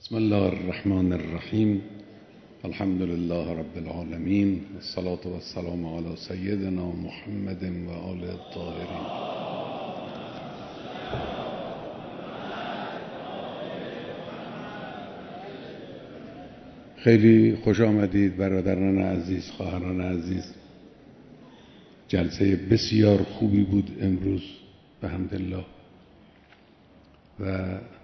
بسم الله الرحمن الرحیم. الحمد لله رب العالمین، والصلاة والسلام علی سیدنا محمد و آل الطاهرین. خیلی خوش آمدید برادران عزیز، خواهران عزیز. جلسه بسیار خوبی بود امروز بحمدالله و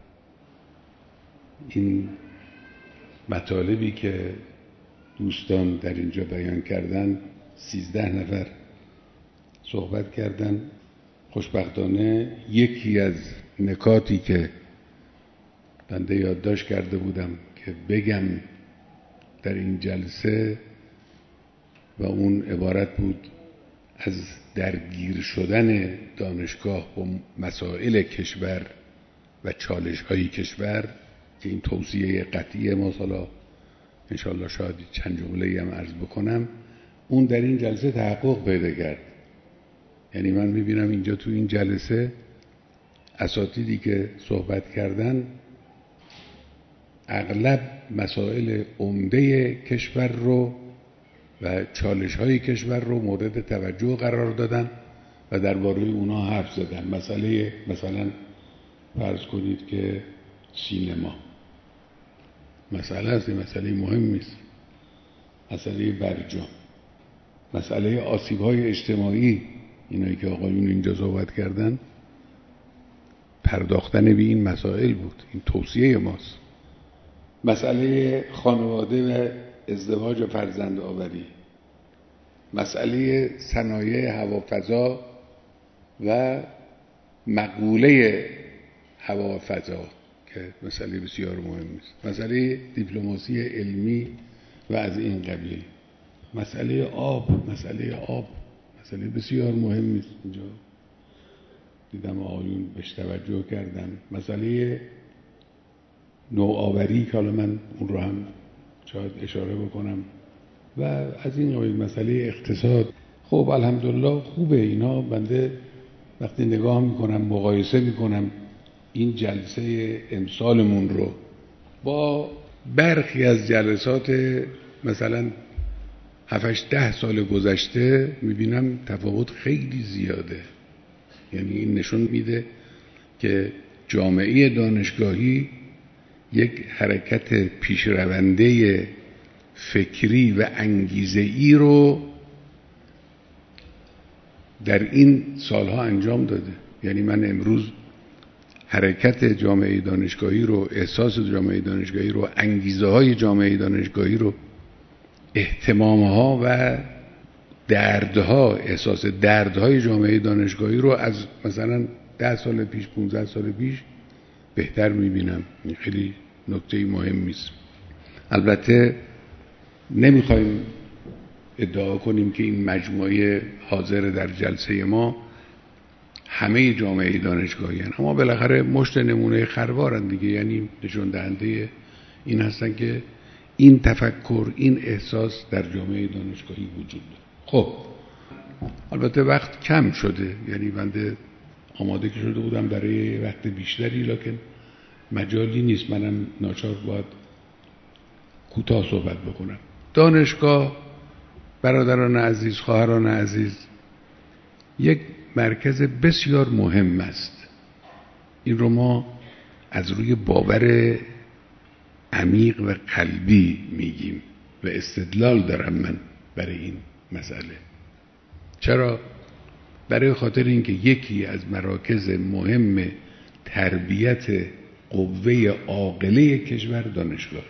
این مطالبی که دوستان در اینجا بیان کردن 13 نفر صحبت کردن. خوشبختانه یکی از نکاتی که بنده یادداشت کرده بودم که بگم در این جلسه و اون عبارت بود از درگیر شدن دانشگاه با مسائل کشور و چالش‌های کشور که این توصیه قطعی ما حالا انشاءالله شاید چند جمله‌ای هم عرض بکنم، اون در این جلسه تحقق پیدا کرد. یعنی من می‌بینم اینجا تو این جلسه اساتیدی که صحبت کردن اغلب مسائل عمده کشور رو و چالش‌های کشور رو مورد توجه قرار دادن و درباره اونها حرف زدن. مثلا فرض کنید که سینما مسئله است، مسئله مهمی است، مسئله برجام، مسئله آسیب‌های اجتماعی، اینایی که آقایون اینجا صحبت کردن، پرداختن به این مسائل بود. این توصیه ماست. مسئله خانواده و ازدواج و فرزند آوری، مسئله صنایع هوافضا و مقوله هوافضا که مسئله بسیار مهمی است، مسئله دیپلماسی علمی و از این قبیل، مسئله آب مسئله بسیار مهمی است. اینجا دیدم آقایون بهش توجه کردن. مسئله نوآوری که حالا من اون رو هم شاید اشاره بکنم و از این قبیل، مسئله اقتصاد. خب الحمدلله خوبه اینا. بنده وقتی نگاه میکنم مقایسه میکنم این جلسه امسالمون رو با برخی از جلسات مثلا 7-10 سال گذشته، میبینم تفاوت خیلی زیاده. یعنی این نشون میده که جامعه دانشگاهی یک حرکت پیشرونده فکری و انگیزه‌ای رو در این سالها انجام داده. یعنی من امروز حرکت جامعه دانشگاهی رو، احساس جامعه دانشگاهی رو، انگیزه‌های جامعه دانشگاهی رو، اهتمام‌ها و دردها، احساس دردهای جامعه دانشگاهی رو از مثلا 10 سال پیش، 15 سال پیش بهتر می‌بینم. این خیلی نکته مهمی است. البته نمی‌خوایم ادعا کنیم که این مجموعه حاضر در جلسه ما همه جامعه دانشگاهی هستند، اما بالاخره مشت نمونه خروارند دیگه. یعنی نشون دهنده این هستن که این تفکر، این احساس در جامعه دانشگاهی وجود داره. خب البته وقت کم شده، یعنی بنده آماده که شده بودم برای وقت بیشتری، لکن مجالی نیست، منم ناچار باید کوتاه صحبت بکنم. دانشگاه برادران عزیز، خواهران عزیز، یک مرکز بسیار مهم است. این رو ما از روی باور عمیق و قلبی میگیم و استدلال دارم من برای این مسئله. چرا؟ برای خاطر اینکه یکی از مراکز مهم تربیت قوه عاقله کشور دانشگاه،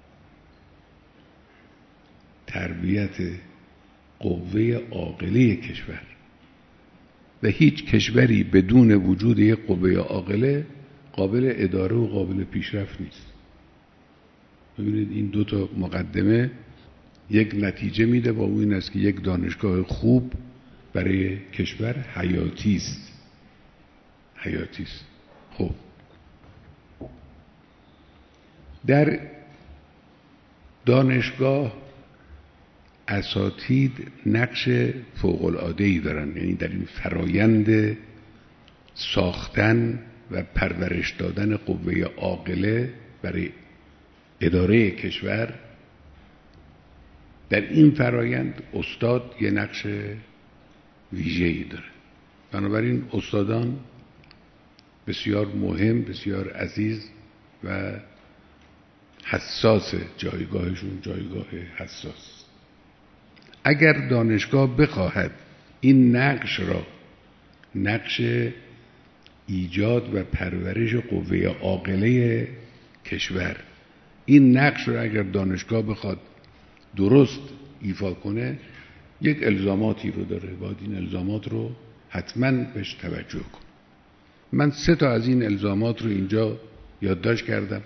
تربیت قوه عاقله کشور، و هیچ کشوری بدون وجود یک قوه عاقله قابل اداره و قابل پیشرفت نیست. ببینید این دو تا مقدمه یک نتیجه میده، با اون این است که یک دانشگاه خوب برای کشور حیاتی است. خب در دانشگاه اساتید نقش فوق‌العاده‌ای دارن. یعنی در این فرایند ساختن و پرورش دادن قوه عاقله برای اداره کشور در این فرایند استاد یه نقش ویژه‌ای داره. بنابراین استادان بسیار مهم، بسیار عزیز و حساس، جایگاهشون جایگاه حساس. اگر دانشگاه بخواهد این نقش را، نقش ایجاد و پرورش قوه عاقله کشور، این نقش را اگر دانشگاه بخواد درست ایفا کنه، یک الزاماتی رو داره، باید این الزامات رو حتما بهش توجه کن. من 3 از این الزامات رو اینجا یادداشت کردم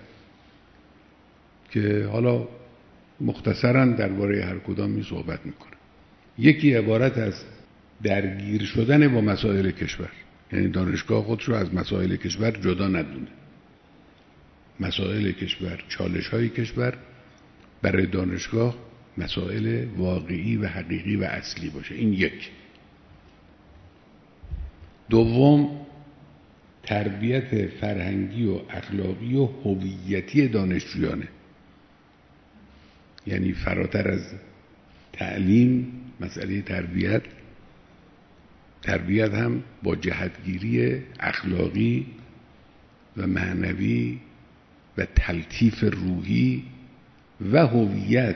که حالا مختصراً درباره هر کدام می صحبت میکنم. یکی عبارت از درگیر شدن با مسائل کشور، یعنی دانشگاه خودش رو از مسائل کشور جدا ندونه. مسائل کشور، چالش‌های کشور برای دانشگاه مسائل واقعی و حقیقی و اصلی باشه. این یک. دوم، تربیت فرهنگی و اخلاقی و هویتی دانشجویانه، یعنی فراتر از تعلیم مسئله تربیت هم با جهتگیری اخلاقی و معنوی و تلطیف روحی و هویت،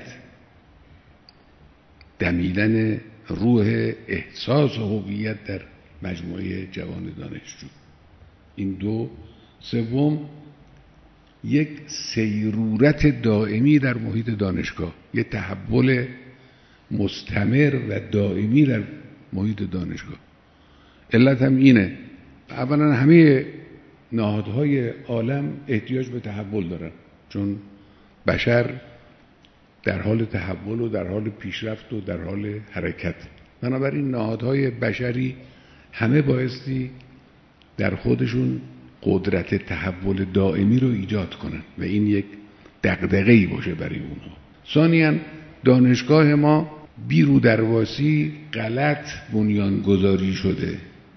دمیدن روح احساس هویت در مجموعه جوان دانشجو. این 2. سوم، یک سیرورت دائمی در محیط دانشگاه، یک تحول مستمر و دائمی در محیط دانشگاه. علت هم اینه، اولا همه نهادهای عالم احتیاج به تحول دارن، چون بشر در حال تحول و در حال پیشرفت و در حال حرکت. بنابراین نهادهای بشری همه بایستی در خودشون قدرت تحول دائمی رو ایجاد کنن و این یک دغدغه‌ای باشه برای اونها. ثانیاً دانشگاه ما بیرودرواسی غلط بنیانگذاری شده.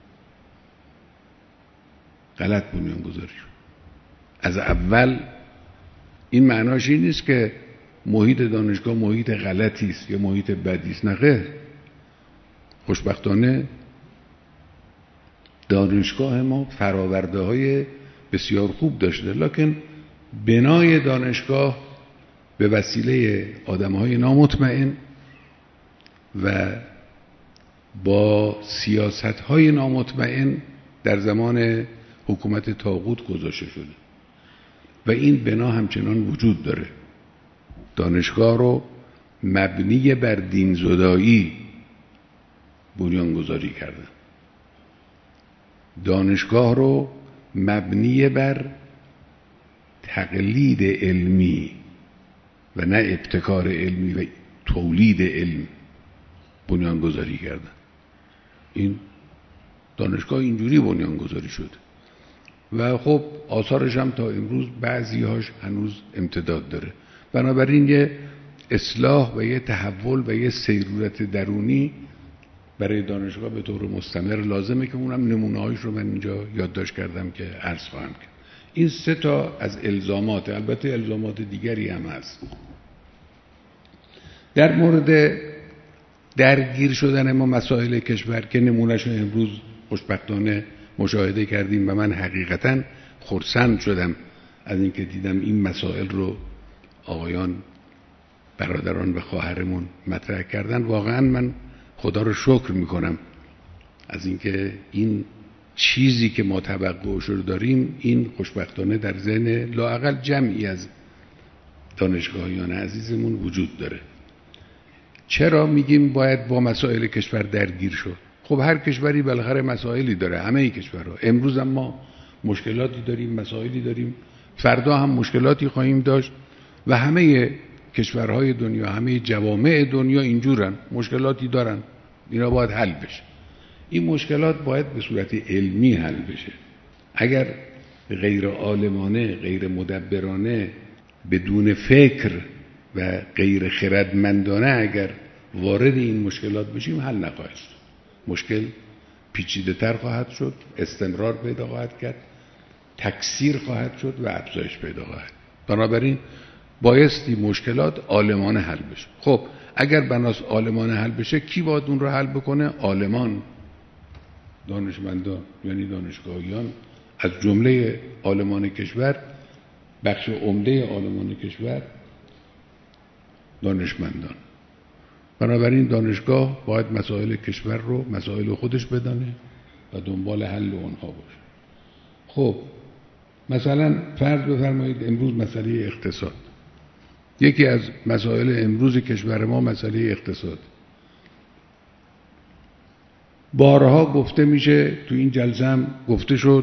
از اول این معناش این نیست که محیط دانشگاه محیط غلطی است یا محیط بدی است. نه خیر. خوشبختانه دانشگاه ما فراورده‌های بسیار خوب داشته، لکن بنای دانشگاه به وسیله آدم‌های نامطمئن و با سیاست‌های نامطمئن در زمان حکومت طاغوت گذاشته شده و این بنا همچنان وجود داره. دانشگاه رو مبنی بر دین‌زدایی بنیانگذاری کردن. دانشگاه رو مبنی بر تقلید علمی و نه ابتکار علمی و تولید علم بنیانگذاری کردن. این دانشگاه اینجوری بنیانگذاری شده و خب آثارش هم تا امروز بعضی‌هاش هنوز امتداد داره. بنابراین یه اصلاح و یه تحول و یه سیرورت درونی برای دانشگاه به طور مستمر لازمه که اونم نمونه‌هایش رو من اینجا یادداشت کردم که عرض خواهم کرد. این 3 از الزامات، البته الزامات دیگری هم هست. در مورد درگیر شدن ما مسائل کشور که نمونه‌شو امروز خوشبختانه مشاهده کردیم و من حقیقتاً خرسند شدم از اینکه دیدم این مسائل رو آقایان برادران و خواهرمون مطرح کردن. واقعاً من خدا رو شکر میکنم از اینکه این چیزی که ما توقعش رو داریم این خوشبختانه در ذهن لااقل جمعی از دانشگاهیان عزیزمون وجود داره. چرا میگیم باید با مسائل کشور درگیر شد؟ خب هر کشوری بالاخره مسائلی داره، همه کشورها. امروز هم ما مشکلاتی داریم، مسائلی داریم، فردا هم مشکلاتی خواهیم داشت و همه کشورهای دنیا، همه جوامع دنیا اینجورن، مشکلاتی دارن، اینا باید حل بشه. این مشکلات باید به صورت علمی حل بشه. اگر غیر عالمانه، غیر مدبرانه، بدون فکر و غیر خردمندانه اگر وارد این مشکلات بشیم حل نخواهد شد. مشکل پیچیده تر خواهد شد، استمرار پیدا خواهد کرد، تکثیر خواهد شد و افزایش پیدا خواهد. بنابراین بایستی مشکلات عالمانه حل بشه. خب اگر بناس عالمانه حل بشه، کی باید اون رو حل بکنه؟ عالمان، دانشمندان، یعنی دانشگاهیان، از جمله عالمان کشور، بخش عمده عالمان کشور دانشمندان. بنابراین دانشگاه باید مسائل کشور رو مسائل خودش بدانه و دنبال حل اونها باشه. خب مثلا فرض بفرمایید امروز مسئله اقتصاد، یکی از مسائل امروز کشور ما مسئله اقتصاد. بارها گفته میشه، تو این جلسه هم گفته شد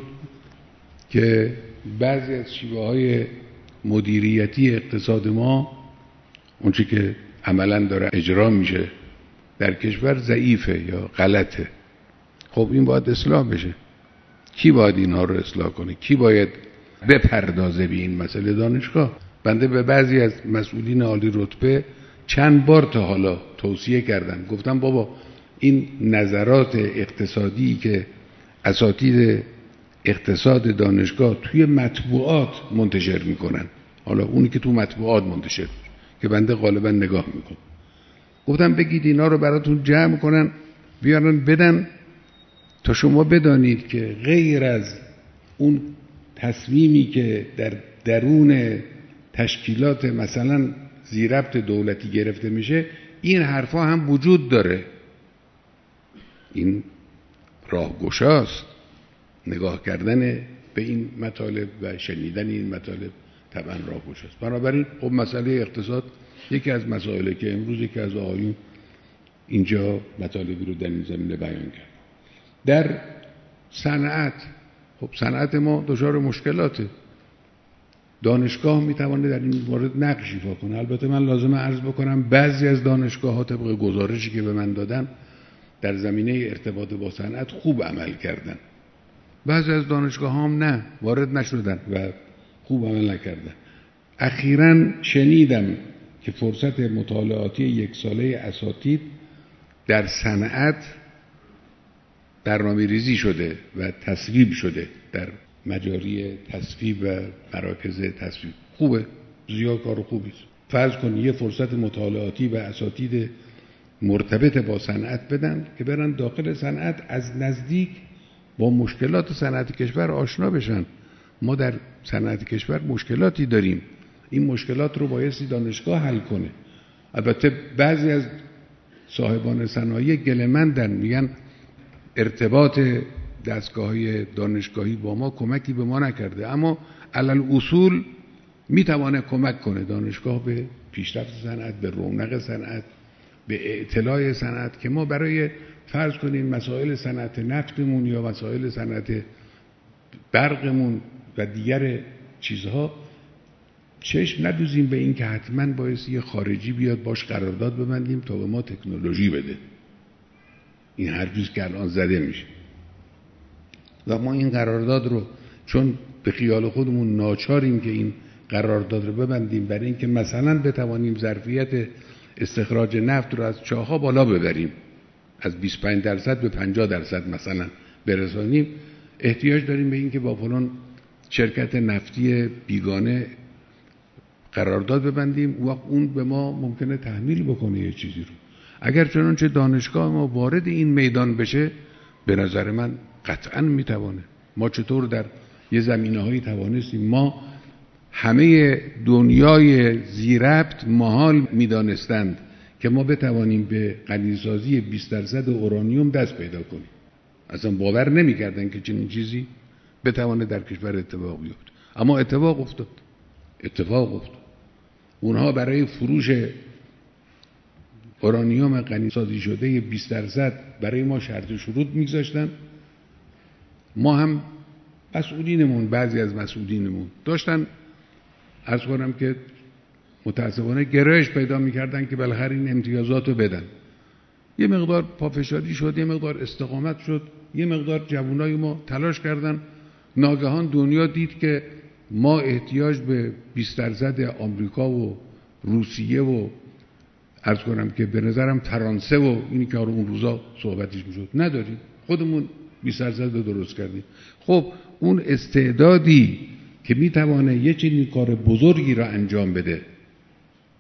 که بعضی از شیوه‌های مدیریتی اقتصاد ما، اونچه که عملاً داره اجرا میشه در کشور، ضعیفه یا غلطه. خب این باید اصلاح بشه. کی باید اینها رو اصلاح کنه؟ کی باید بپردازه به این مسئله؟ دانشگاه. بنده به بعضی از مسئولین عالی رتبه چند بار تا حالا توصیه کردم، گفتم بابا این نظرات اقتصادی که اساتید اقتصاد دانشگاه توی مطبوعات منتشر میکنن، حالا اونی که تو مطبوعات منتشر که بنده غالبا نگاه میکنم، گفتم بگید اینا رو براتون جمع کنن بیارن بدن تا شما بدانید که غیر از اون تصمیمی که در درون تشکیلات مثلا ذی‌ربط دولتی گرفته میشه، این حرفا هم وجود داره. این راهگشاست، نگاه کردن به این مطالب و شنیدن این مطالب طبعا راهگشاست. بنابراین خب مسئله اقتصاد یکی از مسائلی که امروز یکی از آقایون اینجا مطالبی رو در این زمینه بیان کرد. در صنعت، خب صنعت ما دچار مشکلاته. دانشگاه میتونه در این مورد نقش ایفا کنه. البته من لازمه عرض بکنم بعضی از دانشگاه‌ها طبق گزارشی که به من دادن در زمینه ارتباط با صنعت خوب عمل کردن، بعضی از دانشگاه‌ها هم نه، وارد نشدن و خوب عمل نکردن. اخیراً شنیدم که فرصت مطالعاتی یک ساله اساتید در صنعت برنامه‌ریزی شده و تصویب شده در مجاری تصویب و مراکز تصویب. خوبه، زیاد کار خوبی است. فرض کن یه فرصت مطالعاتی و اساتید مرتبط با صنعت بدن که برن داخل صنعت از نزدیک با مشکلات صنعت کشور آشنا بشن. ما در صنعت کشور مشکلاتی داریم، این مشکلات رو بایستی دانشگاه حل کنه. البته بعضی از صاحبان صنایع گله‌مندن، میگن ارتباط دستگاه‌های دانشگاهی با ما کمکی به ما نکرده، اما علل اصول میتونه کمک کنه دانشگاه به پیشرفت صنعت، به رونق صنعت، به اطلاع صنعت، که ما برای فرض کنیم مسائل صنعت نفتمون یا مسائل صنعت برقمون و دیگر چیزها چشم ندوزیم به این که حتما باید یه خارجی بیاد باش قرارداد ببندیم تا به ما تکنولوژی بده. این حرفی که الان زده میشه و ما این قرارداد رو چون به خیال خودمون ناچاریم که این قرارداد رو ببندیم برای اینکه مثلا بتوانیم ظرفیت استخراج نفت رو از چاه‌ها بالا ببریم، از 25% به 50% مثلا برسانیم، احتیاج داریم به این که با فلان شرکت نفتی بیگانه قرارداد ببندیم، وقت اون به ما ممکنه تحمیل بکنه یه چیزی رو. اگر چنانچه دانشگاه ما وارد این میدان بشه، به نظر من قطعاً میتوانه. ما چطور در یه زمینه‌هایی توانستیم، ما همه دنیای ذی‌ربط محال میدانستند که ما بتوانیم به غنیسازی 20% اورانیوم دست پیدا کنیم. اصلا باور نمی‌کردن که چنین چیزی بتوانه در کشور اتفاق بیفته، اما اتفاق افتاد. اونها برای فروش اورانیوم غنیسازی شده 20% برای ما شرط و شروط میگذاشتن. ما هم مسئولینمون، بعضی از مسئولینمون داشتن عرض کنم که متاسفانه گرایش پیدا میکردن که بالاخره این امتیازات رو بدن. یه مقدار پافشاری شد، یه مقدار استقامت شد، یه مقدار جوانای ما تلاش کردن. ناگهان دنیا دید که ما احتیاج به 20% آمریکا و روسیه و عرض کنم که به نظرم فرانسه و اینی که اون روزا صحبتش میشد نداریم، خودمون 20% درست کردیم. خب اون استعدادی که میتونه یه چنین کار بزرگی را انجام بده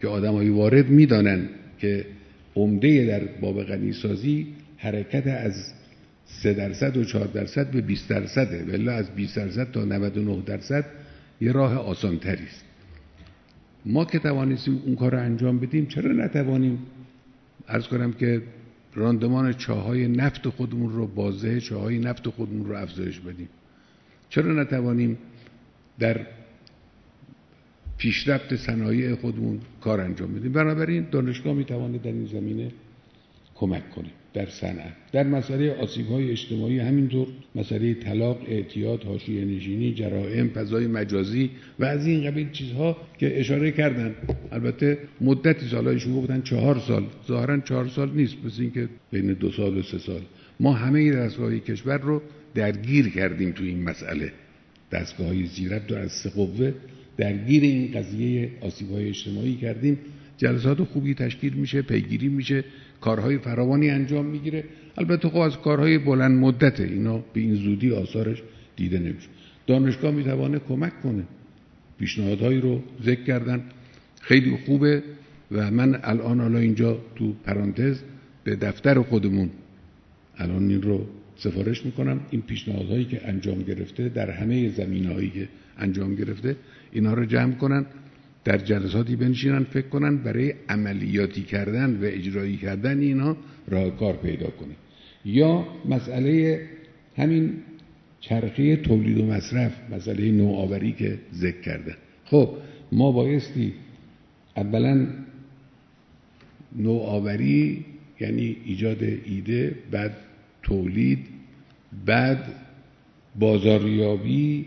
که آدمای وارد میدانن که عمده در باب غنیسازی حرکت از 3% و 4% به 20%، ولی از 20% تا 99% یه راه آسانتری است. ما که توانستیم اون کار رو انجام بدیم، چرا نتوانیم عرض کنم که راندمان چاهای نفت خودمون رو، بازده چاهای نفت خودمون رو افزایش بدیم؟ چرا نتوانیم در پیشرفت صنایع خودمون کار انجام بدیم؟ بنابراین دانشگاه میتواند در این زمینه کمک کنه، در صنعت، در مسئله آسیب‌های اجتماعی همینطور، مسئله طلاق، اعتیاد، حاشیه نشینی، جرائم، فضای مجازی و از این قبیل چیزها که اشاره کردن. البته مدتی سالایشون گفتن 4 سال، ظاهرا 4 سال نیست، مثل اینکه بین 2 سال و 3 سال. ما همه دستگاه‌های کشور رو درگیر کردیم تو این مسئله. دستگاه‌های زیربط رو از 3 قوه درگیر این قضیه آسیب‌های اجتماعی کردیم. جلسات خوبی تشکیل میشه، پیگیری میشه، کارهای فراوانی انجام میگیره. البته خب از کارهای بلند مدته، اینا به این زودی آثارش دیده نمیشه. دانشگاه میتوانه کمک کنه. پیشنهادهایی رو ذکر کردن، خیلی خوبه و من الان حالا اینجا تو پرانتز به دفتر خودمون الان این رو سفارش میکنم، این پیشنهادهایی که انجام گرفته در همه زمینه‌هایی که انجام گرفته، اینا رو جمع کنن، در جلساتی بنشینن، فکر کنن برای عملیاتی کردن و اجرایی کردن اینا راه کار پیدا کنه. یا مسئله همین چرخه تولید و مصرف، مسئله نوآوری که ذکر کردن. خب ما بایستی اولا نوآوری یعنی ایجاد ایده، بعد تولید، بعد بازاریابی،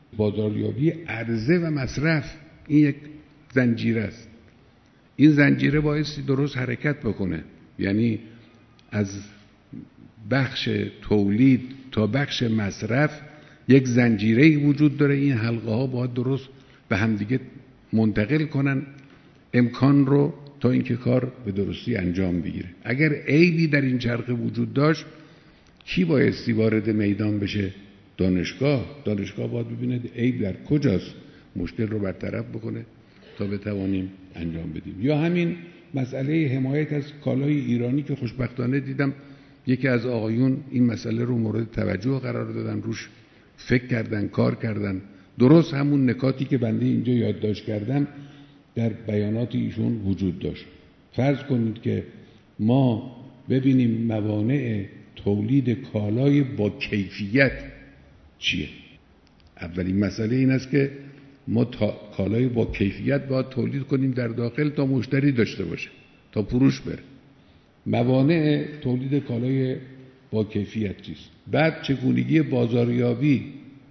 عرضه و مصرف. این یک زنجیره است. این زنجیره بایستی درست حرکت بکنه، یعنی از بخش تولید تا بخش مصرف یک زنجیره‌ای وجود داره. این حلقه ها باید درست به همدیگه منتقل کنن امکان رو تا اینکه کار به درستی انجام بگیره. اگر عیبی در این چرخه وجود داشت، کی بایستی وارد میدان بشه؟ دانشگاه باید ببینه عیب در کجاست، مشکل رو برطرف بکنه تا بتوانیم انجام بدیم. یا همین مسئله حمایت از کالای ایرانی که خوشبختانه دیدم یکی از آقایون این مسئله رو مورد توجه قرار دادن، روش فکر کردن، کار کردن. درست همون نکاتی که بنده اینجا یادداشت کردم در بیانات ایشون وجود داشت. فرض کنید که ما ببینیم موانع تولید کالای با کیفیت چیه. اولین مسئله این است که ما کالای با کیفیت باید تولید کنیم در داخل تا مشتری داشته باشه، تا فروش بره. موانع تولید کالای با کیفیت چیست؟ بعد چگونگی بازاریابی،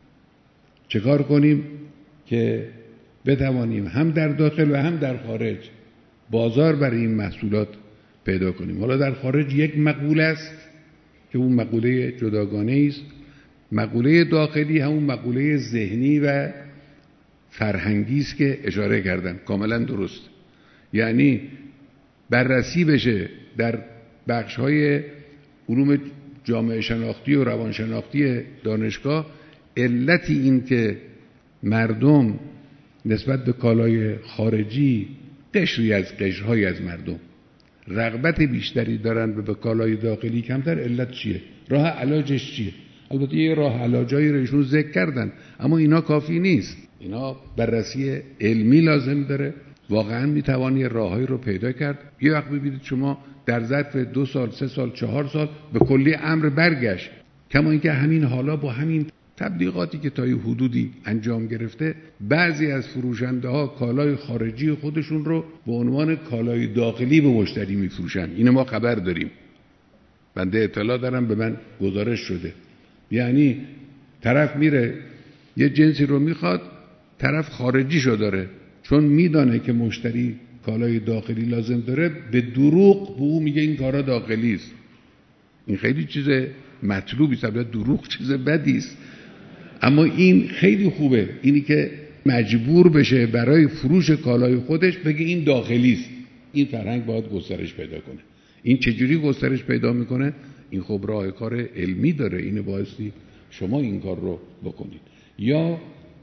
چه کار کنیم که بتوانیم هم در داخل و هم در خارج بازار برای این محصولات پیدا کنیم. حالا در خارج یک مقوله است که اون مقوله جداگانه است، مقوله داخلی همون مقوله ذهنی و فرهنگی است که اشاره کردن، کاملا درست. یعنی بررسی بشه در بخش‌های علوم جامعه شناختی و روانشناختی دانشگاه، علتی این که مردم نسبت به کالای خارجی، قشری از قشرهای از مردم رغبت بیشتری دارن و به کالای داخلی کمتر، علت چیه؟ راه علاجش چیه؟ البته یه راه علاجایی رو ایشون ذکر کردن، اما اینا کافی نیست. اینا بررسی علمی لازم داره. واقعا میتوانی راههایی رو پیدا کرد. یه وقت ببینید شما در ظرف 2 سال، 3 سال، 4 سال به کلی امر برگشت. کما اینکه همین حالا با همین تبلیغاتی که تا یه حدودی انجام گرفته، بعضی از فروشنده ها کالای خارجی خودشون رو به عنوان کالای داخلی به مشتری میفروشن. اینو ما خبر داریم، بنده اطلاع دارم، به من گزارش شده. یعنی طرف میره یه جنسی رو میخواد، طرف خارجیشو داره، چون میدانه که مشتری کالای داخلی لازم داره، به دروغ به او میگه این کارا داخلی است. این خیلی چیز مطلوبی است. البته دروغ چیز بدی است، اما این خیلی خوبه، اینی که مجبور بشه برای فروش کالای خودش بگه این داخلی است. این فرهنگ باید گسترش پیدا کنه. این چجوری گسترش پیدا میکنه؟ این خب راه کار علمی داره، اینه بایستی شما این کار رو بکنید. یا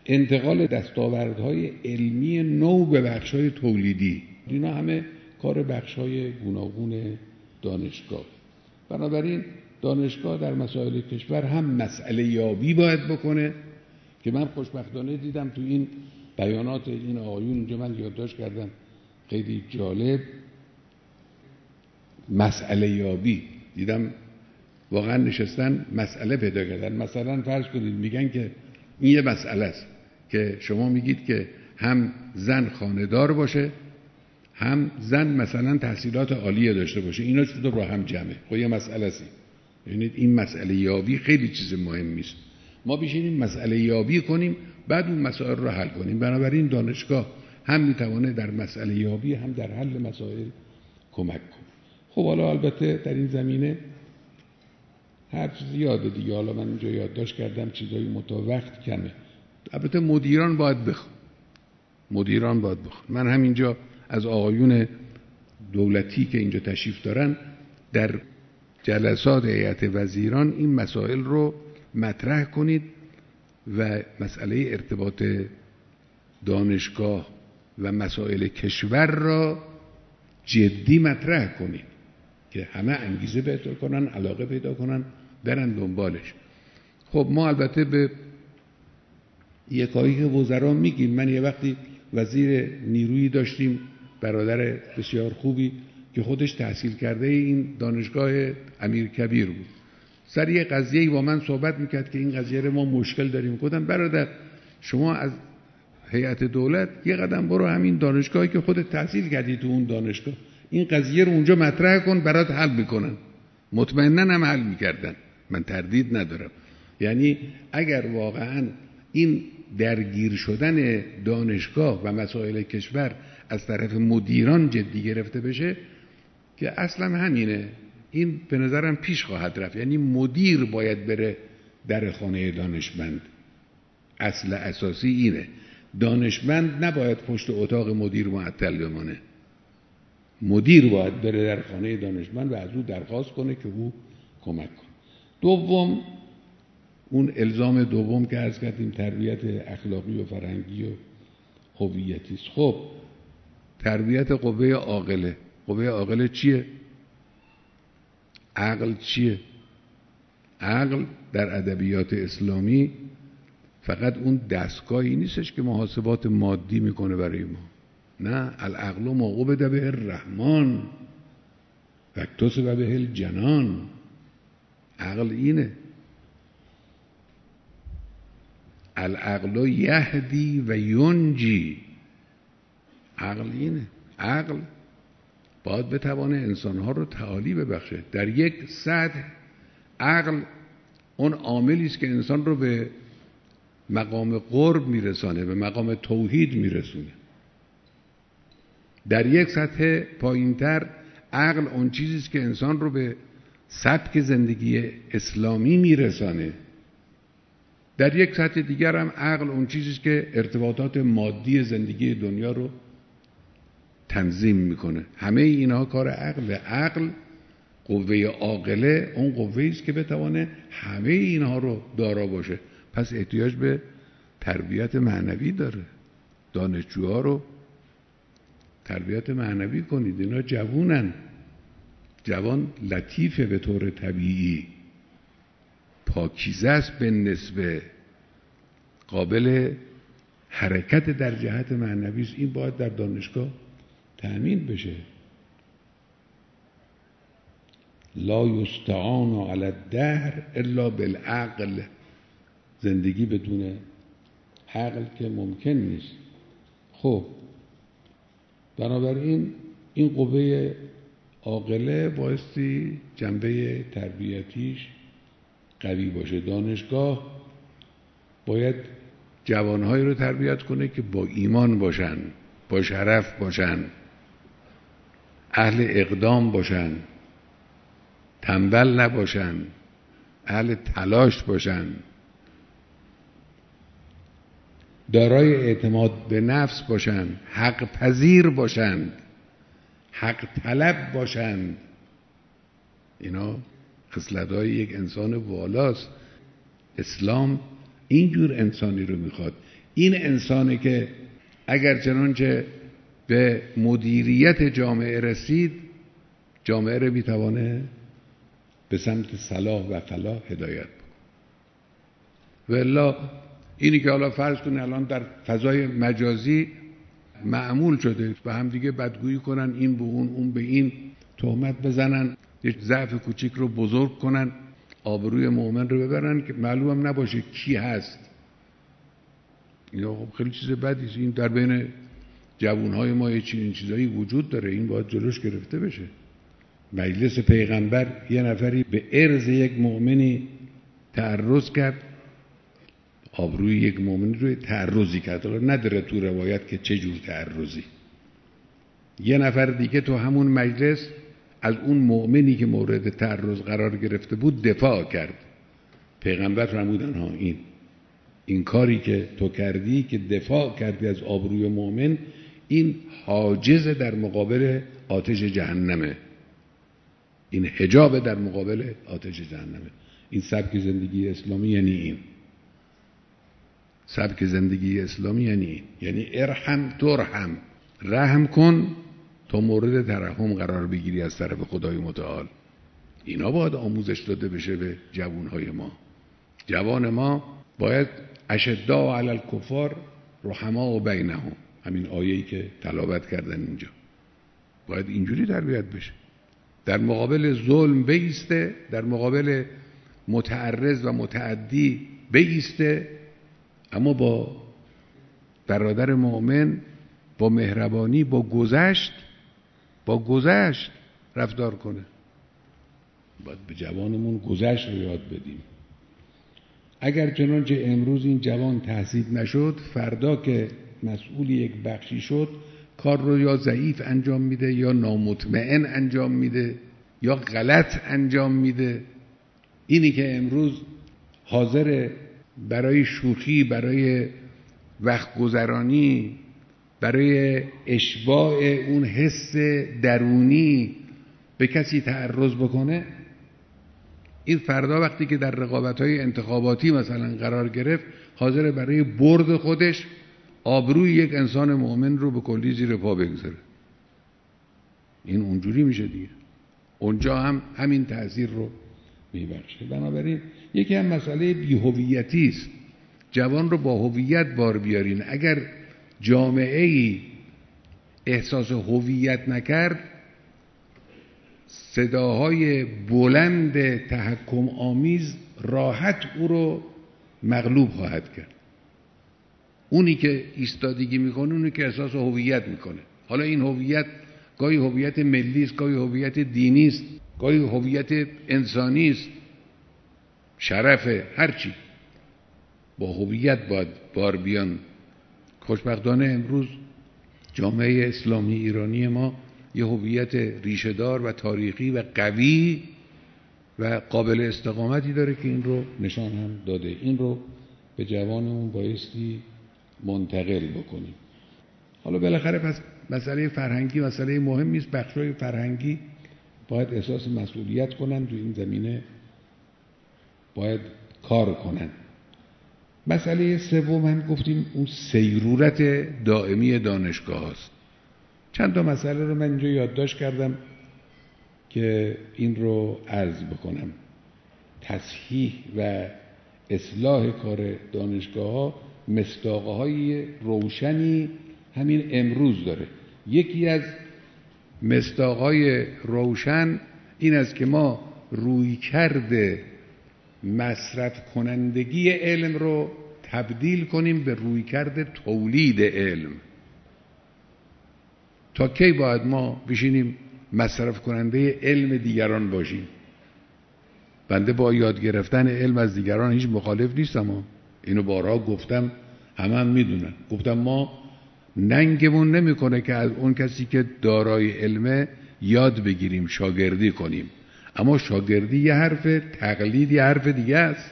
انتقال دستاوردهای علمی نو به بخش‌های تولیدی، اینا همه کار بخش‌های گوناگون دانشگاه. بنابراین دانشگاه در مسائل کشور هم مسئله یابی باید بکنه که من خوشبختانه دیدم تو این بیانات این آقایون اینجا من یادداشت کردم خیلی جالب، مسئله یابی دیدم واقعا نشستن مسئله پیدا کردن. مثلا فرض کنید میگن که این یه مسئله است که شما میگید که هم زن خانه‌دار باشه هم زن مثلا تحصیلات عالیه داشته باشه، اینا چطور با هم جمعه؟ خب یه مسئله است. یعنی این مسئله یابی خیلی چیز مهمی است. ما بشینیم مسئله یابی کنیم بعد اون مسائل رو حل کنیم. بنابراین دانشگاه هم میتونه در مسئله یابی هم در حل مسائل کمک کنه. خب حالا البته در این زمینه هر چیزی یاده دیگه، حالا من اینجا یادداشت کردم چیزای وقت کمه. البته مدیران باید بخوان. من همینجا از آقایون دولتی که اینجا تشریف دارن در جلسات هیئت وزیران این مسائل رو مطرح کنید و مسئله ارتباط دانشگاه و مسائل کشور را جدی مطرح کنید که همه انگیزه پیدا کنن، علاقه پیدا کنن، برن دنبالش. خب ما البته به یکایک وزرا میگیم. من یه وقتی وزیر نیرویی داشتیم، برادر بسیار خوبی که خودش تحصیل کرده این دانشگاه امیرکبیر بود، سر یه قضیه‌ای با من صحبت میکرد که این قضیه رو ما مشکل داریم. گفتم برادر شما از هیئت دولت یه قدم برو همین دانشگاهی که خودت تحصیل کردی تو اون دانشگاه این قضیه رو اونجا مطرح کن، برات حل میکنن. مطمئناً هم حل میکردن، من تردید ندارم. یعنی اگر واقعاً این درگیر شدن دانشگاه و مسائل کشور از طرف مدیران جدی گرفته بشه که اصلا همینه، این به نظرم پیش خواهد رفت. یعنی مدیر باید بره در خانه دانشمند. اصل اساسی اینه، دانشمند نباید پشت اتاق مدیر معطل بمانه. مدیر باید بره در خانه دانشمند و از او درخواست کنه که او کمک کنه. دوم، اون الزام دوم که عرض کردیم تربیت اخلاقی و فرهنگی و هویتی است. خب تربیت قوه عاقله. قوه عاقله چیه؟ عقل چیه؟ عقل در ادبیات اسلامی فقط اون دستگاهی نیستش که محاسبات مادی میکنه برای ما. نه، العقل موقوب به الرحمن واکتسب به الجنان. عقل اینه، العقل یهدی و ینجی. عقل اینه، عقل باید بتوانه انسانها رو تعالی ببخشه. در یک سطح عقل اون عاملی است که انسان رو به مقام قرب میرسانه، به مقام توحید میرسونه. در یک سطح پایینتر عقل اون چیزی است که انسان رو به سبک زندگی اسلامی میرسانه. در یک سطح دیگر هم عقل اون چیزی است که ارتباطات مادی زندگی دنیا رو تنظیم میکنه. همه اینها کار عقل. عقل، قوه عاقله، اون قوه‌ای است که بتوانه همه اینها رو دارا باشه. پس احتیاج به تربیت معنوی داره. دانشجوها رو تربیت معنوی کنید. اینا جوونن، جوان لطیفه به طور طبیعی، پاکیزه است به نسبه، قابل حرکت در جهت معنوی است. این باید در دانشگاه تأمین بشه. لا یستعان علی الدهر الا بالعقل. زندگی بدون عقل که ممکن نیست. خب بنابراین این قوه عاقله بایستی جنبه تربیتیش قوی باشه. دانشگاه باید جوانهایی رو تربیت کنه که با ایمان باشن، با شرف باشن، اهل اقدام باشن، تنبل نباشن، اهل تلاش باشن، دارای اعتماد به نفس باشن، حق پذیر باشند، حق طلب باشند. اینا خصلت‌های یک انسان والاست. اسلام اینجور انسانی رو میخواد. این انسانه که اگر چنانچه به مدیریت جامعه رسید، جامعه رو میتوانه به سمت صلاح و فلاح هدایت بکنه. والا اینی که حالا فرض کنید الان در فضای مجازی معمول شده و هم دیگه بدگویی کنن، این به اون به این تهمت بزنن، یک ضعف کوچیک رو بزرگ کنن، آبروی مؤمن رو ببرن که معلوم نباشه کی هست. اینا خب خیلی چیز بدی است. این در بین جوانهای ما یه چیزایی وجود داره، این باید جلوش گرفته بشه. مجلس پیغمبر یه نفری به عرض یک مؤمنی تعرض کرد، آبروی یک مؤمن روی تعرضی کرد، حالا نداره تو روایت که چه جور تعرضی. یه نفر دیگه تو همون مجلس از اون مؤمنی که مورد تعرض قرار گرفته بود دفاع کرد. پیغمبر فرمودن ها این کاری که تو کردی که دفاع کردی از آبروی مؤمن، این حاجز در مقابل آتش جهنمه، این حجاب در مقابل آتش جهنمه. این سبک زندگی اسلامی یعنی این. سبک زندگی اسلامی یعنی این، یعنی ارحم ترحم، رحم کن تا مورد ترحم قرار بگیری از طرف خدای متعال. اینا باید آموزش داده بشه به جوانهای ما. جوان ما باید اشداء علی الکفار رحماء بینهم، همین آیه‌ای که تلاوت کردن اینجا، باید اینجوری تربیت بشه. در مقابل ظلم بایسته، در مقابل متعرض و متعدی بایسته، اما با برادر مؤمن با مهربانی، با گذشت رفتار کنه. باید به جوانمون گذشت رو یاد بدیم. اگر چنانچه امروز این جوان تحصیل نشد، فردا که مسئول یک بخشی شد، کار رو یا ضعیف انجام میده، یا نامطمئن انجام میده، یا غلط انجام میده. اینی که امروز حاضر برای شوخی، برای وقت گذرانی، برای اشباع اون حس درونی به کسی تعرض بکنه، این فردا وقتی که در رقابت‌های انتخاباتی مثلا قرار گرفت، حاضر برای برد خودش آبروی یک انسان مؤمن رو به کلی زیر پا بگذاره. این اونجوری میشه دیگه. اونجا هم همین تأثیر رو میبخشه. بنابراین یکی هم مسئله بی‌هویتی است. جوان رو با هویت بار بیارین. اگر جامعه‌ای احساس هویت نکرد، صداهای بلند تحکم آمیز راحت او رو مغلوب خواهد کرد. اونی که ایستادگی میکنه، اونی که احساس هویت میکنه. حالا این هویت گاهی هویت ملی است، گاهی هویت دینی است، گاهی هویت انسانی است، شرفه، هرچی. با هویت باید بار بیان. خوشبختانه امروز جامعه اسلامی ایرانی ما یه هویت ریشه‌دار و تاریخی و قوی و قابل استقامتی داره که این رو نشان هم داده. این رو به جوانمون بایستی منتقل بکنیم. حالا بالاخره پس مسئله فرهنگی مسئله مهمی است. بخشای فرهنگی باید احساس مسئولیت کنن، تو این زمینه باید کار کنن. مسئله سوم هم گفتیم اون سیرورت دائمی دانشگاه هست. چند تا مسئله رو من اینجا یادداشت کردم که این رو عرض بکنم. تصحیح و اصلاح کار دانشگاه ها مصداق‌های روشنی همین امروز داره. یکی از مصداق‌های روشن این است که ما رویکرد مصرف کنندگی علم رو تبدیل کنیم به رویکرد تولید علم. تا کی باید ما بشینیم مصرف کننده علم دیگران باشیم؟ بنده با یاد گرفتن علم از دیگران هیچ مخالف نیستم. اینو بارها گفتم، همه میدونن. گفتم ما ننگمون نمیکنه که از اون کسی که دارای علمه یاد بگیریم، شاگردی کنیم. اما شاگردی یه حرف، تقلید یه حرف دیگه است.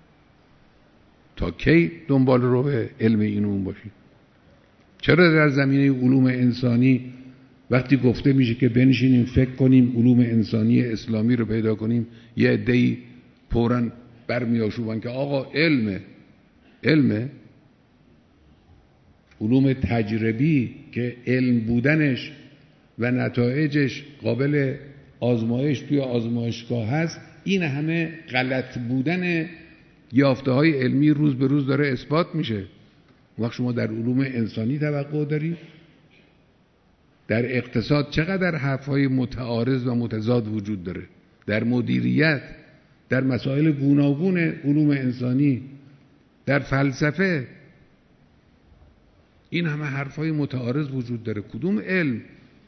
تا کی دنبال رو علم این اون باشیم؟ چرا در زمینه علوم انسانی وقتی گفته میشه که بنشینیم فکر کنیم علوم انسانی اسلامی رو پیدا کنیم، یه عده‌ای فوراً برمیآشوبن که آقا علمه؟ علوم تجربی که علم بودنش و نتایجش قابل آزمایش توی آزمایشگاه هست، این همه غلط بودن یافته های علمی روز به روز داره اثبات میشه. وقت شما در علوم انسانی توقع دارید، در اقتصاد چقدر حرفهای متعارض و متضاد وجود داره، در مدیریت، در مسائل گوناگون علوم انسانی، در فلسفه، این همه حرفهای متعارض وجود داره. کدوم علم؟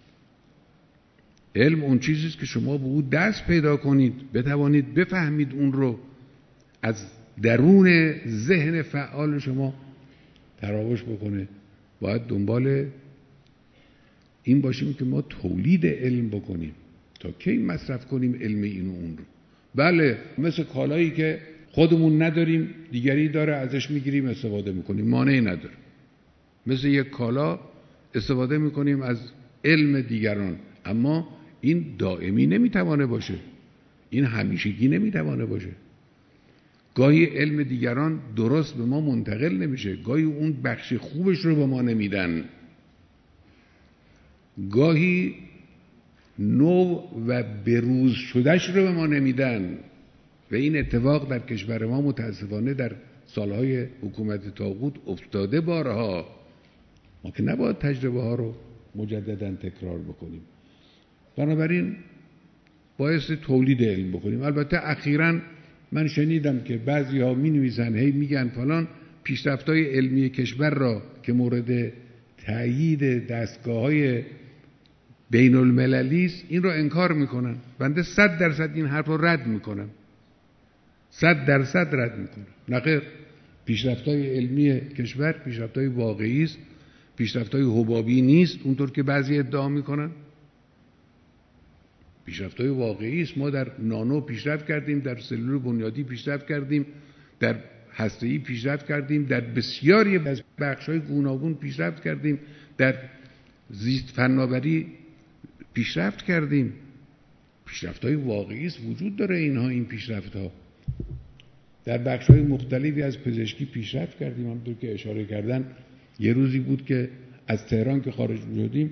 علم اون چیزیست که شما به او دست پیدا کنید، بتوانید بفهمید اون رو، از درون ذهن فعال شما تراوش بکنه. باید دنبال این باشیم که ما تولید علم بکنیم. تا کی مصرف کنیم علم این و اون رو؟ بله، مثل کالایی که خودمون نداریم دیگری داره ازش میگیریم استفاده میکنیم، مانعی نداره. مثل یک کالا استفاده میکنیم از علم دیگران، اما این دائمی نمیتوانه باشه، این همیشگی نمیتوانه باشه. گاهی علم دیگران درست به ما منتقل نمیشه، گاهی اون بخش خوبش رو به ما نمیدن، گاهی نو و بروز شدهش رو به ما نمیدن. و این اتفاق در کشور ما متاسفانه در سالهای حکومت طاغوت افتاده بارها. ما که نباید تجربه ها رو مجددا تکرار بکنیم. بنابراین باعث تولید علم بکنیم. البته اخیراً من شنیدم که بعضی ها می نویسن، هی میگن فلان پیشرفت‌های علمی کشور را که مورد تأیید دستگاه‌های بین المللی است، این رو انکار میکنن. بنده 100% این حرف رو رد میکنم، 100% رد میکنم. نخیر، پیشرفت‌های علمی کشور پیشرفت‌های واقعی است، پیشرفت‌های حبابی نیست اونطور که بعضی ادعا میکنن. پیشرفت‌های واقعی است. ما در نانو پیشرفت کردیم، در سلول بنیادی پیشرفت کردیم، در هسته‌ای پیشرفت کردیم، در بسیاری از بخش‌های گوناگون پیشرفت کردیم، در زیست فناوری پیشرفت کردیم. پیشرفت‌های واقعی است، وجود داره اینها، این پیشرفت‌ها. در بخش‌های مختلفی از پزشکی پیشرفت کردیم. همونطور که اشاره کردن، یه روزی بود که از تهران که خارج شدیم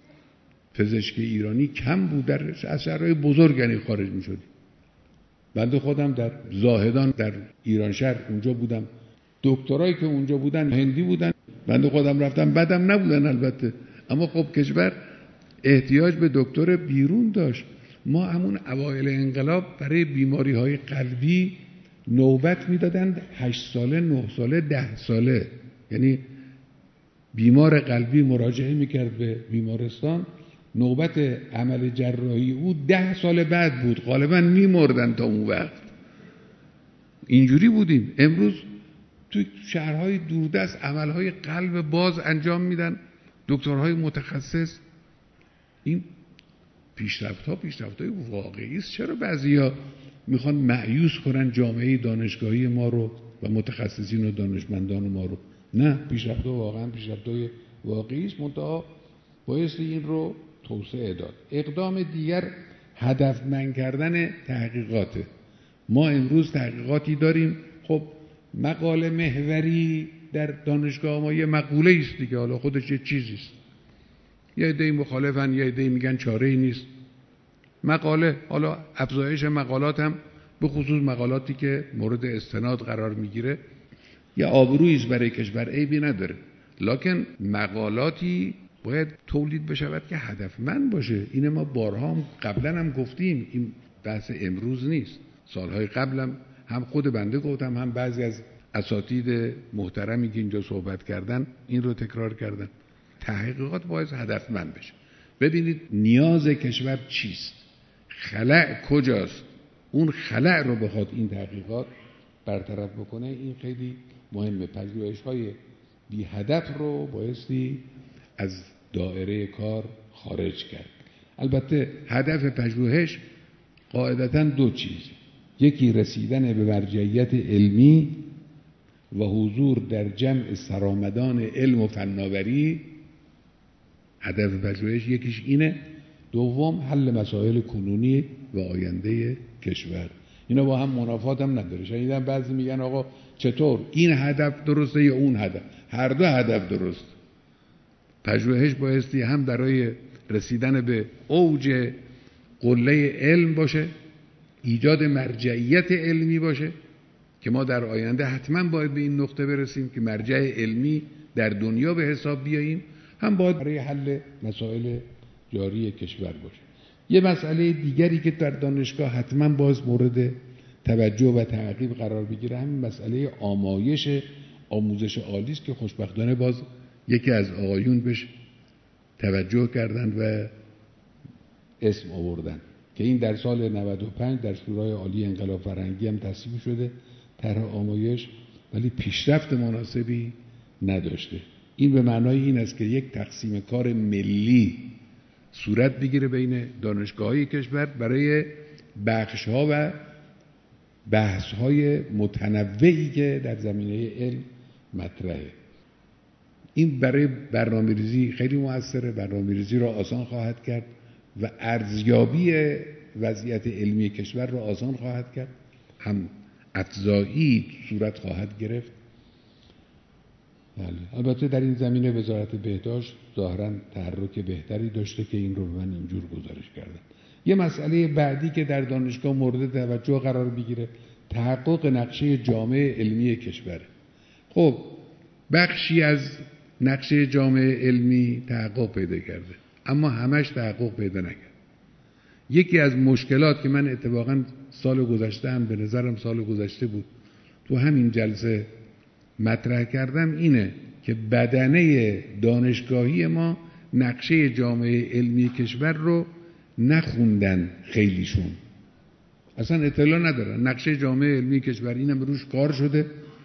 پزشک ایرانی کم بود، در از شهرهای بزرگ یعنی خارج می شدیم. بنده خودم در زاهدان در ایران شهر اونجا بودم، دکترایی که اونجا بودن هندی بودن، بنده خودم رفتم، بدم نبودن البته، اما خب کشور احتیاج به دکتر بیرون داشت. ما همون اوایل انقلاب برای بیماری های قلبی نوبت میدادن 8 ساله، 9 ساله، 10 ساله. یعنی بیمار قلبی مراجعه میکرد به بیمارستان، نوبت عمل جراحی او 10 سال بعد بود، غالبا میمردن تا اون وقت. اینجوری بودیم. امروز تو شهرهای دوردست عملهای قلب باز انجام میدن دکترهای متخصص. این پیشرفت‌های واقعی است. چرا بعضیا میخوان مایوس کنن جامعه دانشگاهی ما رو و متخصصین و دانشمندان ما رو؟ نه، پیشرفت‌ها واقعا پیشرفت‌های واقعی است، منتها بایستی این رو توسعه داد. اقدام دیگر هدفمند کردن تحقیقاته. ما امروز تحقیقاتی داریم، خب مقاله محوری در دانشگاه ما یه مقوله است دیگه، حالا خودش یه چیزی است. یه عده مخالفن، یه عده میگن چاره‌ای نیست. مقاله، حالا افزایش مقالات هم به خصوص مقالاتی که مورد استناد قرار میگیره یه آبرویی است برای کشور، عیبی نداره، لکن مقالاتی باید تولید بشود که هدفمند باشه. این ما بارها قبلا هم گفتیم، این بحث امروز نیست. سالهای قبلم هم خود بنده گفتم، هم بعضی از اساتید محترمی که اینجا صحبت کردن این رو تکرار کردن. تحقیقات باید هدفمند بشه. ببینید نیاز کشور چیست، خلأ کجاست، اون خلأ رو بخواد این تحقیقات برطرف بکنه، این خیلی مهمه. پژوهش‌های بی هدف رو بایستی از دایره کار خارج کرد. البته هدف پژوهش قاعدتاً 2 چیز، یکی رسیدن به مرجعیت علمی و حضور در جمع سرآمدان علم و فناوری. هدف پژوهش یکیش اینه. دوم حل مسائل کنونی و آینده کشور. اینا با هم منافات هم نداره. شنیدم بعضی میگن آقا چطور این هدف درسته یا اون هدف؟ هر دو هدف درست. پژوهش بایستی هم برای رسیدن به اوج قله علم باشه، ایجاد مرجعیت علمی باشه که ما در آینده حتما باید به این نقطه برسیم که مرجع علمی در دنیا به حساب بیاییم، هم باید برای حل مسائل جاری کشور باشه. یه مسئله دیگری که در دانشگاه حتما باز مورد توجه و تعقیب قرار بگیره همین مسئله آمایش آموزش عالی است که خوشبختانه باز یکی از آقایون بهش توجه کردن و اسم آوردن که این در سال 95 در شورای عالی انقلاب فرهنگی هم تصویب شده طرح آمایش، ولی پیشرفت مناسبی نداشته. این به معنای این است که یک تقسیم کار ملی صورت بگیره بین دانشگاه‌های کشور برای بخش‌ها و بحث‌های متنوعی که در زمینه علم مطرحه. این برای برنامه‌ریزی خیلی موثره، برنامه‌ریزی را آسان خواهد کرد و ارزیابی وضعیت علمی کشور را آسان خواهد کرد، هم افزایی صورت خواهد گرفت. بله. البته در این زمینه وزارت بهداشت ظاهراً تحرک بهتری داشته که این رو به من اینجور گزارش کردن. یه مسئله بعدی که در دانشگاه مورد توجه قرار بگیره تحقق نقشه جامعه علمی کشور. خب بخشی از نقشه جامعه علمی تحقق پیدا کرده اما همش تحقق پیدا نکرد. یکی از مشکلات که من اتفاقاً سال گذشته هم به نظرم سال گذشته بود تو همین جلسه مطرح کردم اینه که بدنه دانشگاهی ما نقشه جامعه علمی کشور رو نخوندن، خیلیشون اصلا اطلاع ندارن. نقشه جامعه علمی کشور این هم روش کار شده،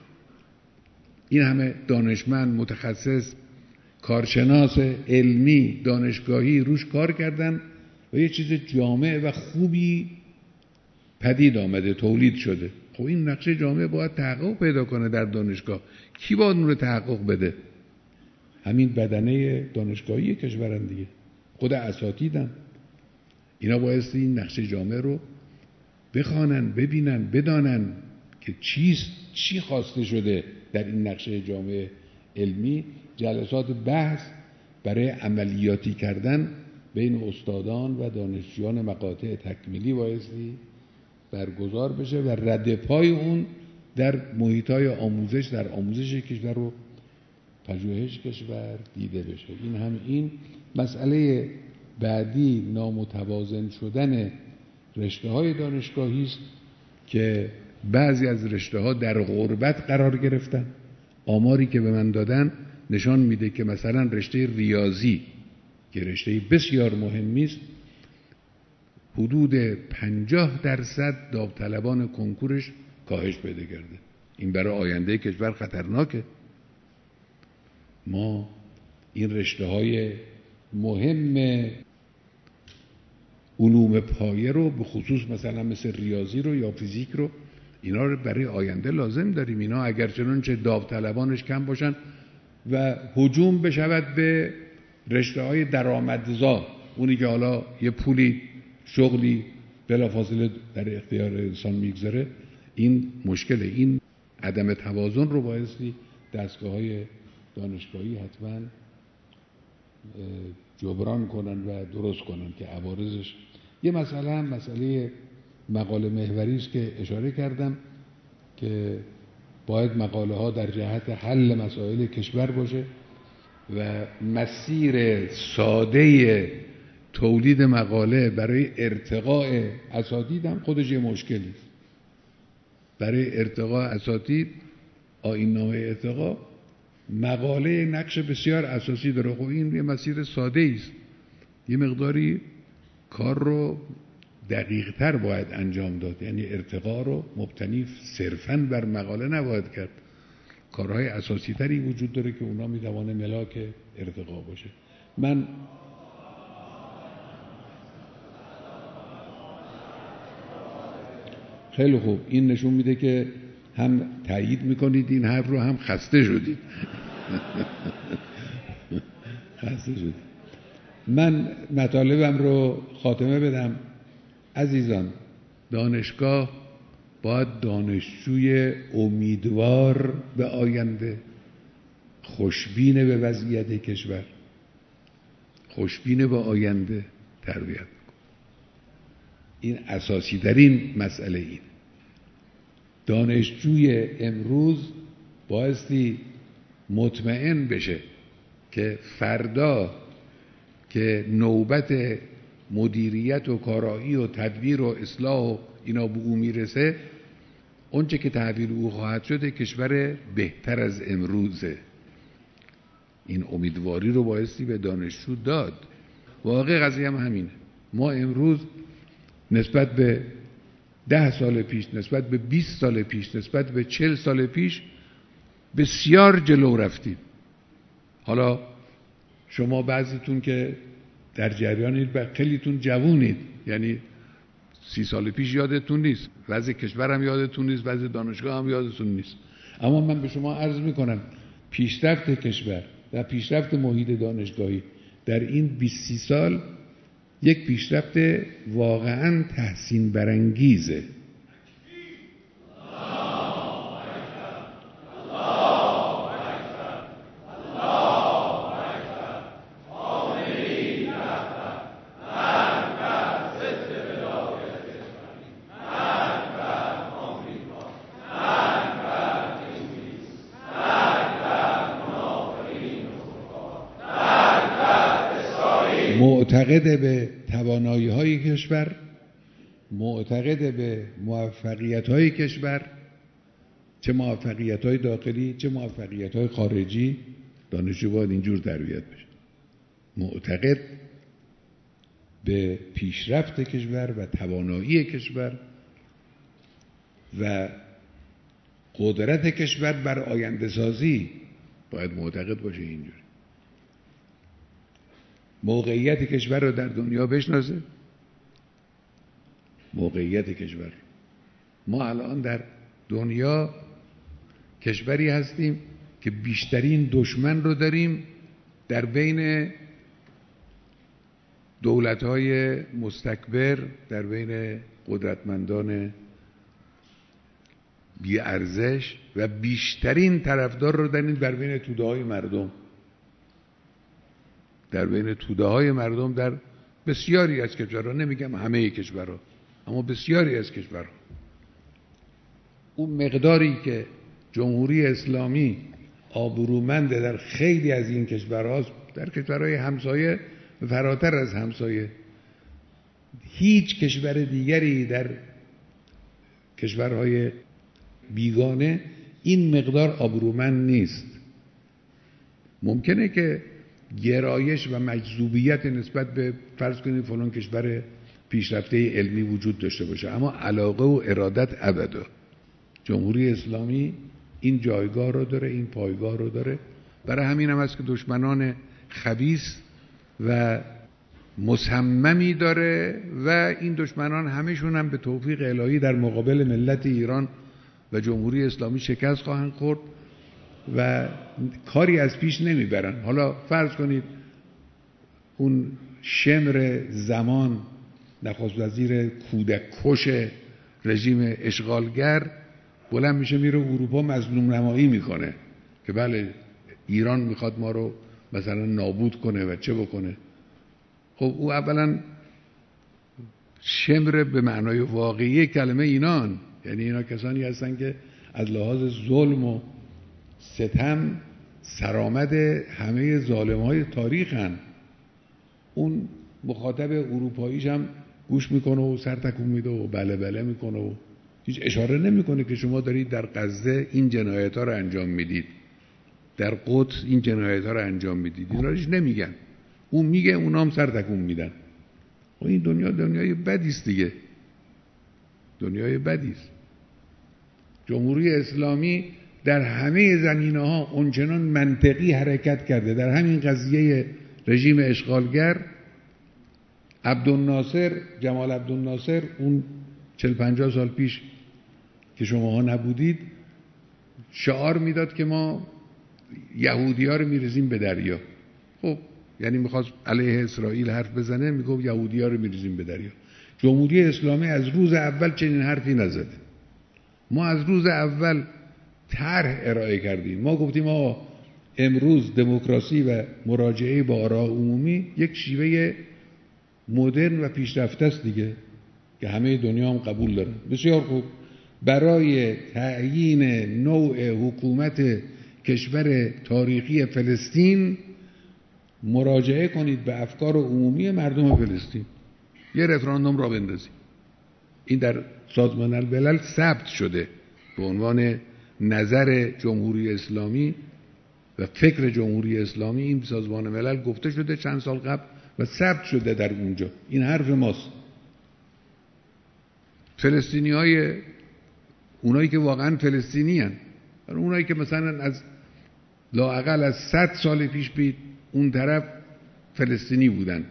این همه دانشمند متخصص کارشناس علمی دانشگاهی روش کار کردن و یه چیز جامع و خوبی پدید آمده، تولید شده. خب این نقشه جامعه باید تحقق پیدا کنه در دانشگاه. کی باید اون رو تحقق بده؟ همین بدنه دانشگاهی کشورن دیگه، خود اساتیدن. اینا بایستی این نقشه جامعه رو بخوانن، ببینن، بدانن که چی خواسته شده در این نقشه جامعه علمی. جلسات بحث برای عملیاتی کردن بین استادان و دانشجویان مقاطع تکمیلی بایستی برگزار بشه و رد پای اون در محیط‌های آموزش، در آموزش کشور و پژوهش کشور دیده بشه. این مسئله بعدی نامتوازن شدن رشته‌های دانشگاهی است که بعضی از رشته‌ها در غربت قرار گرفتن. آماری که به من دادن نشان میده که مثلا رشته ریاضی که رشته بسیار مهمی است حدود 50% داوطلبان کنکورش کاهش پیدا کرده. این برای آینده کشور خطرناکه. ما این رشته‌های مهم علوم پایه رو به خصوص مثلا مثل ریاضی رو یا فیزیک رو اینا رو برای آینده لازم داریم. اینا اگر چنانچه داوطلبانش کم باشن و هجوم بشود به رشته‌های درآمدزا، اونی که حالا یه پولی شغلی بلافاصله در اختیار انسان میگذاره، این مشکله. این عدم توازن رو بایستی دستگاه‌های دانشگاهی حتما جبران کنن و درست کنن که عوارضش. یه مسئله هم مسئله مقاله محوری است که اشاره کردم که باید مقاله ها در جهت حل مسائل کشور باشه و مسیر ساده تولید مقاله برای ارتقاء اساتید هم خودش یه مشکلی است. برای ارتقاء اساتید آیین نامه ارتقاء مقاله نقش بسیار اساسی داره. خب این یه مسیر ساده است، یه مقداری کار رو دقیق تر باید انجام داد. یعنی ارتقاء رو مبتنی صرفاً بر مقاله نباید کرد، کارهای اساسی تری وجود داره که اونا میتوانه ملاک ارتقاء باشه. من خیلی خوب، این نشون میده که هم تایید میکنید این حرف رو، هم خسته شدید. خسته شدید. من مطالبم رو خاتمه بدم. عزیزان، دانشگاه باید دانشجوی امیدوار به آینده، خوشبین به وضعیت کشور خوشبین به آینده تربیت بکن. این اساسی ترین مسئله این. دانشجوی امروز بایستی مطمئن بشه که فردا که نوبت مدیریت و کارایی و تدبیر و اصلاح و اینا به او میرسه، اونچه که تحویل او خواهد شده کشور بهتر از امروزه. این امیدواری رو بایستی به دانشجو داد. واقع قضیه هم همینه. ما امروز نسبت به 10 سال پیش، نسبت به 20 سال پیش، نسبت به 40 سال پیش بسیار جلو رفتیم. حالا شما بعضیتون که در جریانید و خیلیتون جوونید، یعنی 30 سال پیش یادتون نیست، وضع کشور هم یادتون نیست، وضع دانشگاه هم یادتون نیست. اما من به شما عرض میکنم پیشرفت کشور و پیشرفت محیط دانشگاهی در این 20 سال یک پیشرفت واقعا تحسین برانگیزه. معتقد به توانایی‌های کشور، معتقد به موفقیت‌های کشور، چه موفقیت‌های داخلی چه موفقیت‌های خارجی، دانشجو باید اینجور تربیت بشه. معتقد به پیشرفت کشور و توانایی کشور و قدرت کشور بر آینده سازی باید معتقد باشه اینجوری. موقعیت کشور رو در دنیا بشناسه. موقعیت کشور، ما الان در دنیا کشوری هستیم که بیشترین دشمن رو داریم در بین دولت‌های مستکبر، در بین قدرتمندان بی ارزش، و بیشترین طرفدار رو داریم در بین توده‌های مردم. در بین توده‌های مردم در بسیاری از کشورها، نمیگم همه کشورها، اما بسیاری از کشورها. اون مقداری که جمهوری اسلامی آبرومنده در خیلی از این کشورها، در کشورهای همسایه فراتر از همسایه، هیچ کشور دیگری در کشورهای بیگانه این مقدار آبرومند نیست. ممکنه که گرایش و مجذوبیت نسبت به فرض کنید فلان کشور پیشرفته علمی وجود داشته باشه، اما علاقه و ارادت ابدا. جمهوری اسلامی این جایگاه رو داره، این پایگاه رو داره. برای همین هم است که دشمنان خبیث و مصممی داره و این دشمنان همشون هم به توفیق الهی در مقابل ملت ایران و جمهوری اسلامی شکست خواهند خورد و کاری از پیش نمیبرن. حالا فرض کنید اون شمر زمان، نخست وزیر کودک کش رژیم اشغالگر، بلند میشه میره اروپا مظلوم نمایی میکنه که بله ایران میخواد ما رو مثلا نابود کنه و چه بکنه. خب او اولا شمر به معنای واقعی کلمه اینان، یعنی اینا کسانی هستن که از لحاظ ظلم و ستم سرآمد همه ظالم‌های تاریخن. اون مخاطب اروپاییش هم گوش میکنه و سر تکون میده و بله بله میکنه و هیچ اشاره نمیکنه که شما دارید در غزه این جنایت‌ها رو انجام میدید، در قدس این جنایت‌ها رو انجام میدید. اینا رو هیچ نمیگن. اون میگه، اونا هم سر تکون میدن. و این دنیا دنیای بدی است دیگه. دنیای بدی است. جمهوری اسلامی در همه زمینه‌ها اونچنان منطقی حرکت کرده. در همین قضیه رژیم اشغالگر، عبدالناصر، جمال عبدالناصر، اون 40-50 سال پیش که شماها نبودید، شعار میداد که ما یهودی‌ها رو میریزیم به دریا. خب یعنی میخواست علیه اسرائیل حرف بزنه، میگفت یهودی‌ها رو میریزیم به دریا. جمهوری اسلامی از روز اول چنین حرفی نزده. ما از روز اول طرح ارائه کردیم. ما گفتیم آقا امروز دموکراسی و مراجعه با آراء عمومی یک شیوه مدرن و پیشرفته است دیگه که همه دنیا هم قبول دارن. بسیار خوب، برای تعیین نوع حکومت کشور تاریخی فلسطین مراجعه کنید به افکار عمومی مردم فلسطین، یه رفراندوم را بندازید. این در سازمان الملل ثبت شده به عنوان نظر جمهوری اسلامی و فکر جمهوری اسلامی. این سازمان ملل گفته شده چند سال قبل و ثبت شده در اونجا. این حرف ماست. فلسطینی های اونایی که واقعا فلسطینی هن، اونایی که مثلا از لااقل از 100 سال پیش بید اون طرف فلسطینی بودن،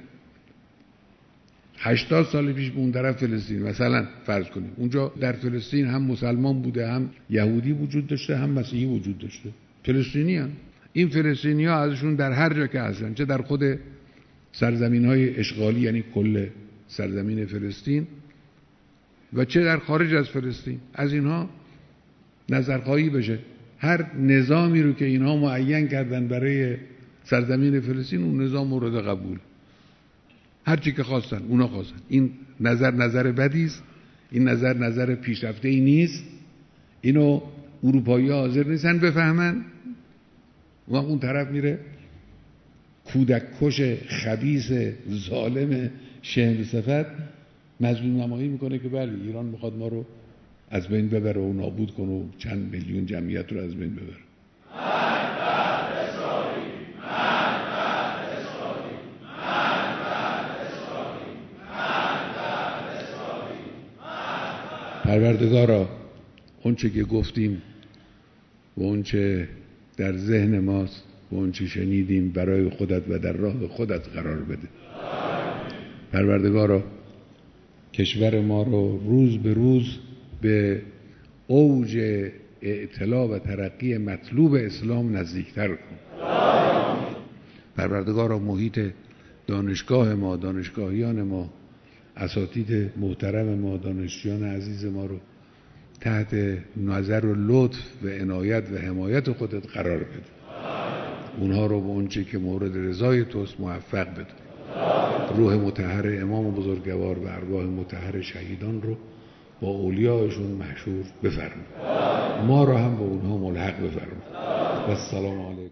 80 سال پیش به اون طرف فلسطین، مثلا فرض کنیم اونجا در فلسطین هم مسلمان بوده، هم یهودی وجود داشته، هم مسیحی وجود داشته، فلسطینی هم. این فلسطینی ها ازشون در هر جا که هستن، چه در خود سرزمین های اشغالی یعنی کل سرزمین فلسطین و چه در خارج از فلسطین، از اینها نظرخواهی بشه. هر نظامی رو که اینها معین کردن برای سرزمین فلسطین اون نظام مورد قبول، هر چی که خواستن اونا خواستن. این نظر بدی است، این نظر پیشرفته ای نیست. اینو اروپایی‌ها حاضر نیستن بفهمن و اون طرف میره کودک کش خبیث ظالم شهم صفت مظلوم نمایی میکنه که بله ایران میخواد ما رو از بین ببره و نابود کنه و چند میلیون جمعیت رو از بین ببره. پروردگارا اون چه که گفتیم و اون چه در ذهن ماست و اون چه شنیدیم برای خودت و در راه خودت قرار بده. پروردگارا کشور ما رو روز به روز به اوج اعتلا و ترقی مطلوب اسلام نزدیکتر کن. پروردگارا محیط دانشگاه ما، دانشگاهیان ما، اساتید محترم ما، دانشجویان عزیز ما رو تحت نظر و لطف و عنایت و حمایت خودت قرار بده. اونها رو به اونچه که مورد رضای توست موفق بده. روح مطهر امام بزرگوار و ارواح مطهر شهیدان رو با اولیاءشون محشور بفرما. ما رو هم با اونها ملحق بفرما. و السلام علیکم.